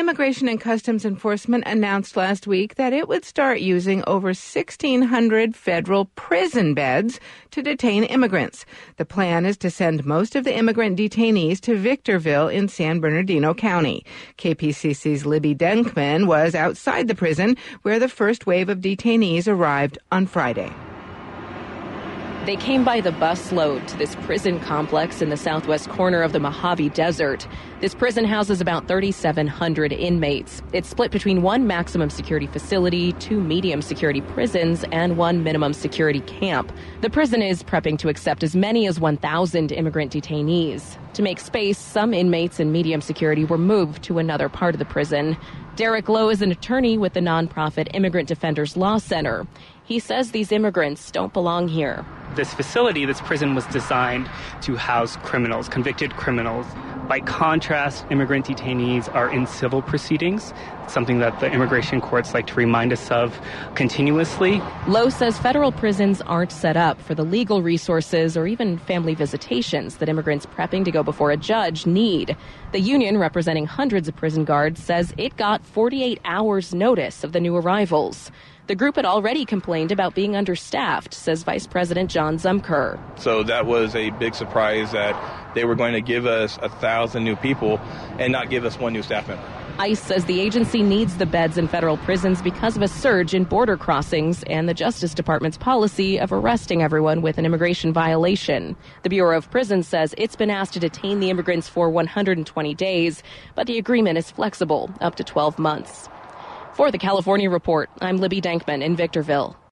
Immigration and Customs Enforcement announced last week that it would start using over 1,600 federal prison beds to detain immigrants. The plan is to send most of the immigrant detainees to Victorville in San Bernardino County. KPCC's Libby Denkman was outside the prison where the first wave of detainees arrived on Friday. They came by the busload to this prison complex in the southwest corner of the Mojave Desert. This prison houses about 3,700 inmates. It's split between one maximum security facility, two medium security prisons, and one minimum security camp. The prison is prepping to accept as many as 1,000 immigrant detainees. To make space, some inmates in medium security were moved to another part of the prison. Derek Lowe is an attorney with the nonprofit Immigrant Defenders Law Center. He says these immigrants don't belong here. This facility, this prison, was designed to house criminals, convicted criminals. By contrast, immigrant detainees are in civil proceedings, something that the immigration courts like to remind us of continuously. Lowe says federal prisons aren't set up for the legal resources or even family visitations that immigrants prepping to go before a judge need. The union, representing hundreds of prison guards, says it got 48 hours notice of the new arrivals. The group had already complained about being understaffed, says Vice President John Zumker. So that was a big surprise that they were going to give us 1,000 new people and not give us one new staff member. ICE says the agency needs the beds in federal prisons because of a surge in border crossings and the Justice Department's policy of arresting everyone with an immigration violation. The Bureau of Prisons says it's been asked to detain the immigrants for 120 days, but the agreement is flexible, up to 12 months. For the California Report, I'm Libby Denkman in Victorville.